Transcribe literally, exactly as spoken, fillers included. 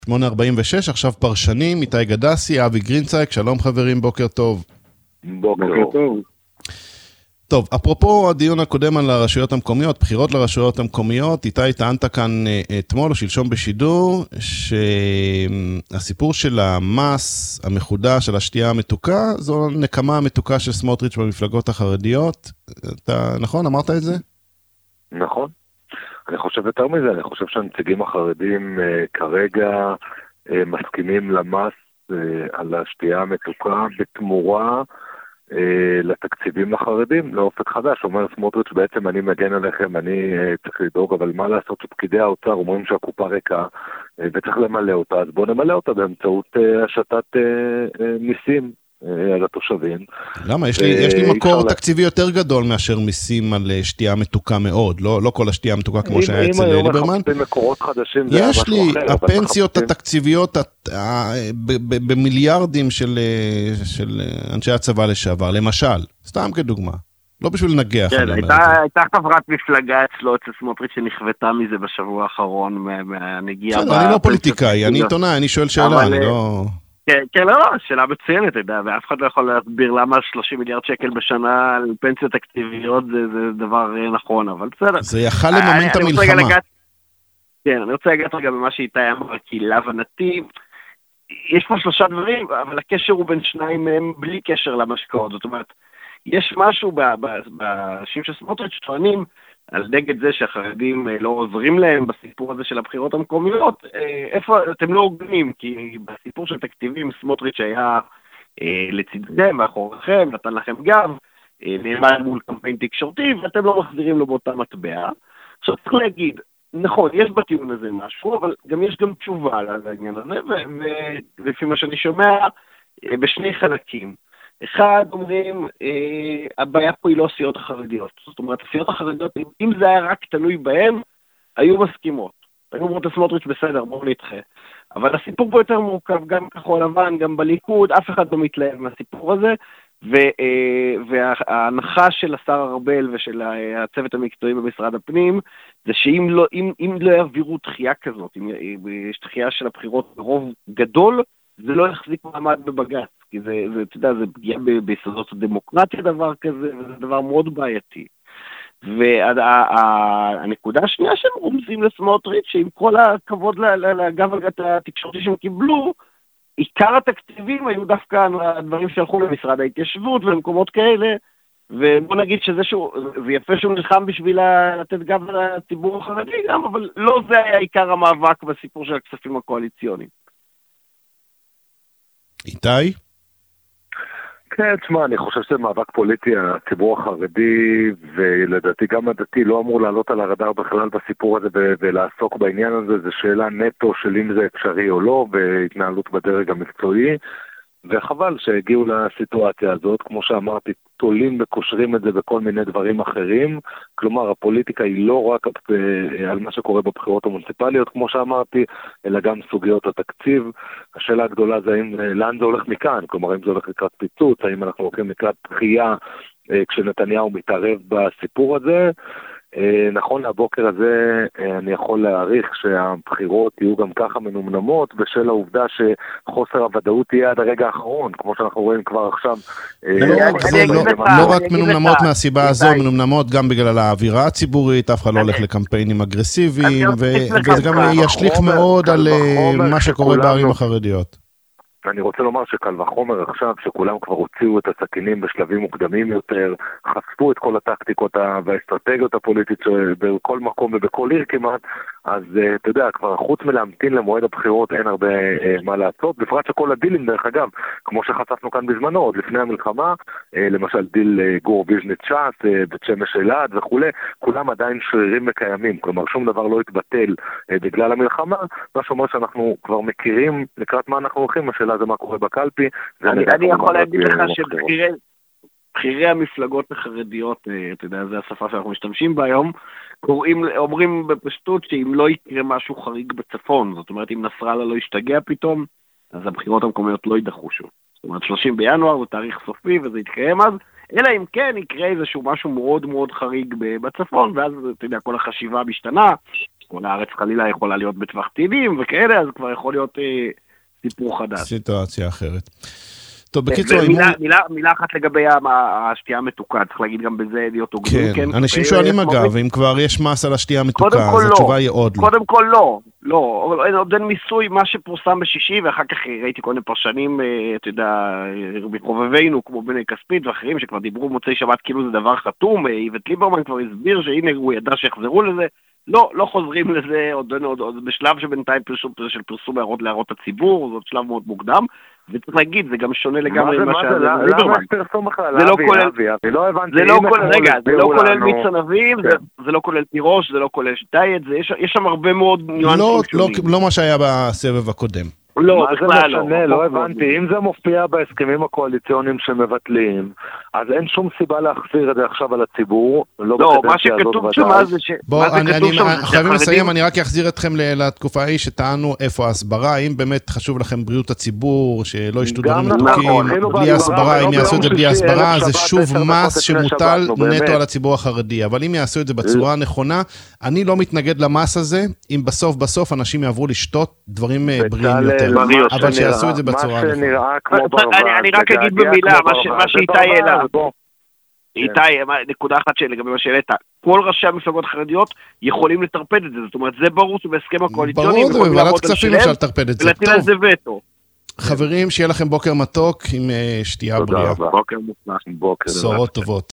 שמונה ארבעים ושש, עכשיו פרשנים, איתי גדסי, אבי גרינצייק, שלום חברים, בוקר טוב. בוקר טוב. טוב, אפרופו הדיון הקודם על הרשויות המקומיות, בחירות לרשויות המקומיות, איתי טענת כאן אתמול או שלשום בשידור, שהסיפור של המס המחודש של השתייה המתוקה, זו נקמה המתוקה של סמוטריץ' במפלגות החרדיות. אתה, נכון? אמרת את זה? נכון. אני חושב יותר מזה, אני חושב שהנציגים החרדים אה, כרגע אה, מסכימים למס אה, על השתייה המתוקה בתמורה אה, לתקציבים לחרדים, לאופק חדש. אומר סמוטריץ' בעצם אני מגן עליכם, אני אה, צריך לדאוג, אבל מה לעשות שפקידי האוצר אומרים שהקופה ריקה אה, וצריך למלא אותה, אז בואו נמלא אותה באמצעות אה, השתת אה, אה, מיסים על התושבים. למה? יש לי, יש לי מקור תקציבי יותר גדול מאשר מיסים על שתייה מתוקה מאוד, לא, לא כל השתייה המתוקה כמו שהיה אצל ליברמן. יש לי, הפנסיות התקציביות במיליארדים של, של אנשי הצבא לשעבר, למשל, סתם כדוגמה, לא בשביל לנגח. כן, הייתה חברת מפלגה אצלו, אצל סמוטריץ' שנכוותה מזה בשבוע האחרון, מהנגיעה. אני לא פוליטיקאי, אני עיתונאי, אני שואל שאלה, אני לא... כן, כן, לא, שאלה מצוינת, אתה יודע, ואף אחד לא יכול להסביר למה שלושים מיליארד שקל בשנה על פנסיות תקציביות זה, זה דבר נכון, אבל בסדר. זה יכל לממן את המלחמה. לגעת, כן, אני רוצה לגעת רגע במה שאיתי אמר, כי להבנתי, יש פה שלושה דברים, אבל הקשר הוא בין שניים מהם בלי קשר למשקעות, זאת אומרת, יש משהו באנשים של סמוטריץ' טוענים, על נגד זה שהחרדים לא עוזרים להם בסיפור הזה של הבחירות המקומיות, איפה אתם לא הוגנים, כי בסיפור של תקציבים סמוטריץ' היה לצדכם, מאחוריכם, נתן לכם גב, נאמן מול קמפיין תקשורתי, ואתם לא מחזירים לו באותה מטבע. עכשיו צריך להגיד, נכון, יש בטיעון הזה משהו, אבל גם יש גם תשובה לעניין הזה, ולפי מה שאני שומע, בשני חלקים. אחד, אומרים, אה, הבעיה פה היא לא הסיעות החרדיות. זאת אומרת, הסיעות החרדיות, אם זה היה רק תלוי בהן, היו מסכימות. היו אומרות לסמוטריץ' בסדר, בואו נדחה. אבל הסיפור פה יותר מורכב, גם כחול לבן, גם בליכוד, אף אחד לא מתלהב מהסיפור הזה, ו, אה, וההנחה של השר ארבל ושל הצוות המקצועי במשרד הפנים, זה שאם לא, אם, אם לא יעבירו דחייה כזאת, אם יש דחייה של הבחירות ברוב גדול, זה לא יחזיק מעמד בבג"ץ. כי זה, זה, אתה יודע, זה פגיעה ביסודות הדמוקרטיה דבר כזה, וזה דבר מאוד בעייתי. והנקודה השנייה שהם רומזים לסמוטריץ', שעם כל הכבוד לגב התקשורתי שהם קיבלו, עיקר התקציבים היו דווקא הדברים שהלכו למשרד ההתיישבות ולמקומות כאלה, ובוא נגיד שזה שהוא, זה יפה שהוא נלחם בשביל לתת גב לציבור החרדי גם, אבל לא זה היה עיקר המאבק בסיפור של הכספים הקואליציוניים. איתי? כן, תשמע, אני חושב שזה מאבק פוליטי, הציבור החרדי ולדעתי גם הדתי לא אמור לעלות על הרדאר בכלל בסיפור הזה ולעסוק בעניין הזה, זה שאלה נטו של אם זה אפשרי או לא בהתנהלות בדרג המקצועי, וחבל שהגיעו לסיטואציה הזאת, כמו שאמרתי, תולים וקושרים את זה בכל מיני דברים אחרים, כלומר הפוליטיקה היא לא רק על מה שקורה בבחירות המוניציפליות, כמו שאמרתי, אלא גם סוגיות התקציב. השאלה הגדולה זה האם, לאן זה הולך מכאן, כלומר האם זה הולך לקראת פיצוץ, האם אנחנו הולכים לקראת דחייה כשנתניהו מתערב בסיפור הזה. נכון, הבוקר הזה אני יכול להעריך שהבחירות יהיו גם ככה מנומנמות בשל העובדה שחוסר הוודאות תהיה עד הרגע האחרון, כמו שאנחנו רואים כבר עכשיו. לא רק מנומנמות מהסיבה הזו, מנומנמות גם בגלל האווירה הציבורית, אף אחד לא הולך לקמפיינים אגרסיביים, וזה גם ישליך מאוד על מה שקורה בערים החרדיות. אני רוצה לומר שקל וחומר עכשיו, שכולם כבר הוציאו את הסכינים בשלבים מוקדמים יותר, חשפו את כל הטקטיקות והאסטרטגיות הפוליטית בכל מקום ובכל עיר כמעט, אז אתה יודע, כבר חוץ מלהמתין למועד הבחירות אין הרבה מה לעשות, בפרט שכל הדילים דרך אגב, כמו שחשפנו כאן בזמנו, עוד לפני המלחמה, למשל דיל גור ויז'ניץ ש"ס, בית שמש אלעד וכו', כולם עדיין שרירים וקיימים, כלומר שום דבר לא התבטל בגלל המלחמה, מה שאומר שאנחנו כבר מכירים לקראת מה אנחנו הולכים, השאלה זה מה קורה בקלפי. אני יכול להגיד לך שבחירי המפלגות החרדיות, אתה יודע, זה השפה שאנחנו משתמשים בה היום, קוראים, אומרים בפשטות שאם לא יקרה משהו חריג בצפון, זאת אומרת אם נסראללה לא ישתגע פתאום, אז הבחירות המקומיות לא יידחו שוב. זאת אומרת שלושים בינואר הוא תאריך סופי וזה יתקיים אז, אלא אם כן יקרה איזשהו משהו מאוד מאוד חריג בצפון, ואז אתה יודע כל החשיבה משתנה, כל הארץ חלילה יכולה להיות בטווח טילים וכאלה, אז כבר יכול להיות אה, סיפור חדש. סיטואציה אחרת. טוב, בקיצור, מילה, מילה, מילה אחת לגבי השתייה המתוקה, צריך להגיד גם בזה להיות הוגנים. כן, אנשים שואלים אגב, אם כבר יש מס על השתייה המתוקה, אז התשובה היא עוד לא. קודם כל לא, לא, עוד אין מיסוי, מה שפורסם בשישי, ואחר כך ראיתי כל מיני פרשנים, אתה יודע, מחובבינו, כמו בני כספית ואחרים, שכבר דיברו מוצאי שבת, כאילו זה דבר חתום, איווט ליברמן כבר הסביר שהנה הוא ידע שיחזרו לזה, לא, לא חוזרים לזה, עוד, עוד, עוד בשלב שבינתיים פרסום, של פרסום הערות להערות הציבור, זאת שלב מאוד מוקדם, וצריך להגיד, זה גם שונה לגמרי ממה שהיה ליברמן. למה יש פרסום בכלל? זה לא כולל, לא הבנתי. זה לא כולל, רגע, זה לא כולל מיץ ענבים, זה לא כולל תירוש, זה לא כולל דיאט, יש שם הרבה מאוד ניואנסים שונים. לא מה שהיה בסבב הקודם. לא, בכלל לא. לא הבנתי, אם זה מופיע בהסכמים הקואליציוניים שמבטלים, אז אין שום סיבה להחזיר את זה עכשיו על הציבור. לא, מה שכתוב שם זה ש... בואו, חייבים לסיים, אני רק אחזיר אתכם לתקופה ההיא שטענו איפה ההסברה, אם באמת חשוב לכם בריאות הציבור, שלא ישתו דברים מתוקים, בלי הסברה, אם יעשו את זה בלי הסברה, זה שוב מס שמוטל נטו על הציבור החרדי, אבל אם יעשו את זה בצורה הנכונה, אני לא מתנגד למס הזה, אם בסוף בסוף אנשים יעברו לשתות דברים בריאים יותר. אבל שיעשו את זה בצורה נכונה. אני רק אגיד במילה, מה שאיתי העלה. איתי, נקודה אחת לגבי מה שהעלית, כל ראשי המפלגות החרדיות יכולים לטרפד את זה, זאת אומרת, זה ברור שבהסכם הקואליציוני, ברור, בוועדת כספים אפשר לטרפד את זה. ולהטיל על זה וטו. חברים, שיהיה לכם בוקר מתוק עם שתייה בריאה. בוקר מוצלח, בוקר. בשורות טובות.